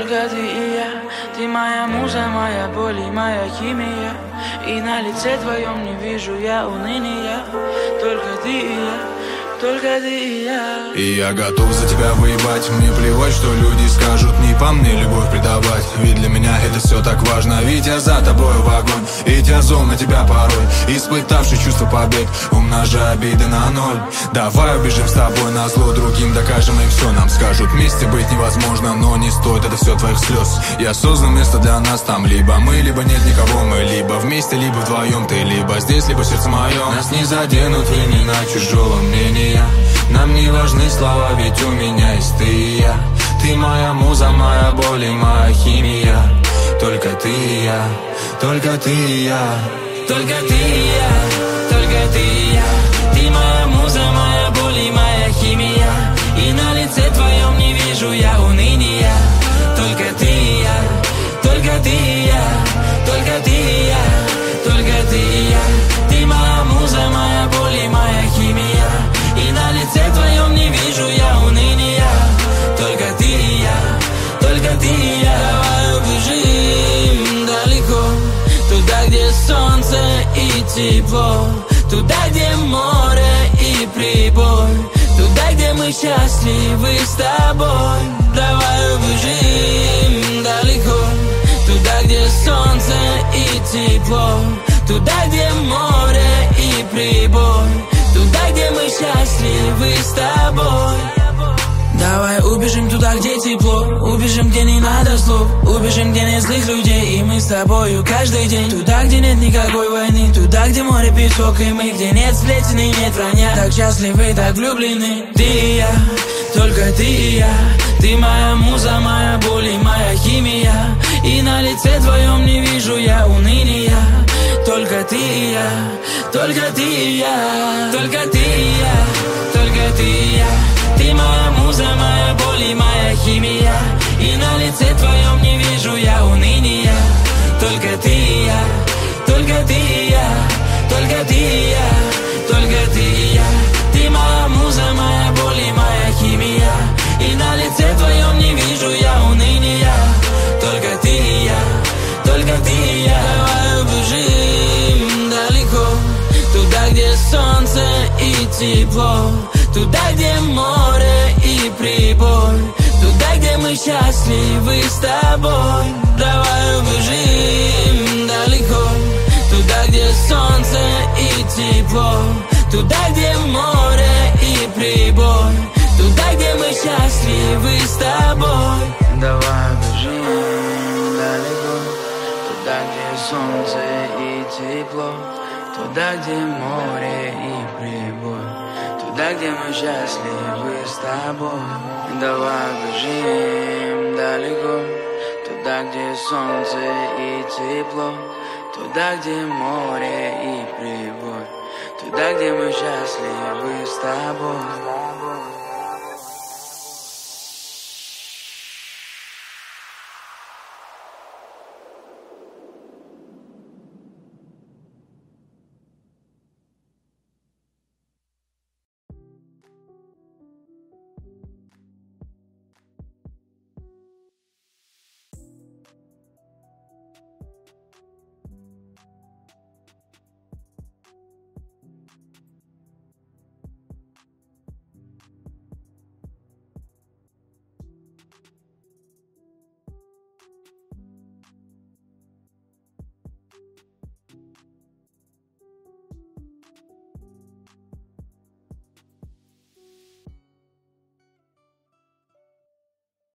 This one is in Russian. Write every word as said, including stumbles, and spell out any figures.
только ты и я. Ты моя муза, моя боль и моя химия. И на лице твоем не вижу я уныния. Только ты и я, только ты и я. И я готов за тебя воевать. Мне плевать, что люди скажут, не по мне любовь предавать. Ведь для меня это все так важно. Ведь я за тобой в огонь, ведь я зол на тебя порой, испытавший чувство побед, умножая обиды на ноль. Давай убежим с тобой на зло другим, докажем им все. Нам скажут, вместе быть невозможно, но не стоит это все твоих слез. Я создал место для нас там. Либо мы, либо нет никого. Мы либо вместе, либо вдвоем. Ты либо здесь, либо сердце мое. Нас не заденут времена чужого мнения. Нам не важны слова, ведь у меня есть ты и я. Ты моя муза, моя боль и моя химия. Только ты и я, только ты и я. Только ты и я, только ты и я. Ты моя муза, моя боль и моя химия. И на лице твоем не вижу я уныния. Только ты и я, только ты и я. Только ты и я, только ты и я. Ты моя муза, моя боль и моя химия. И на лице твоем не вижу я уныния. Только ты и я, только ты и я. Давай убежим далеко, туда, где солнце и тепло, туда, где море и прибой, туда, где мы счастливы с тобой. Давай убежим далеко, туда, где солнце и тепло, туда, где море и прибой, туда, где мы счастливы с тобой. Давай убежим туда, где тепло, убежим, где не надо слов, убежим, где нет злых людей, и мы с тобою каждый день. Туда, где нет никакой войны, туда, где море, песок и мы, где нет сплетен и нет вранья. Так счастливы, так влюблены. Ты и я, только ты и я. Ты моя муза, моя боль и моя химия. И на лице твоем не вижу я уныния. Только ты и я, только ты и я. Только ты и я, только ты и я. Ты моя муза, моя боль и моя химия. И на лице твоем не вижу я уныния. Только ты и я, только ты и я. Только ты и я, только ты и я. Ты моя муза, моя боль и моя химия. И на лице твоем не вижу я уныния. Только ты и я, только ты и я. Давай убежим далеко, туда, где солнце и тепло, туда, где море и прибой, туда, где мы счастливы с тобой. Давай убежим далеко, туда, где солнце и тепло, туда, где море и прибой, туда, где мы счастливы с тобой. Давай убежим далеко, туда, где солнце и тепло, туда, где море и прибой, туда, где мы счастливы с тобой. Давай бежим далеко, туда, где солнце и тепло, туда, где море и прибой, туда, где мы счастливы с тобой.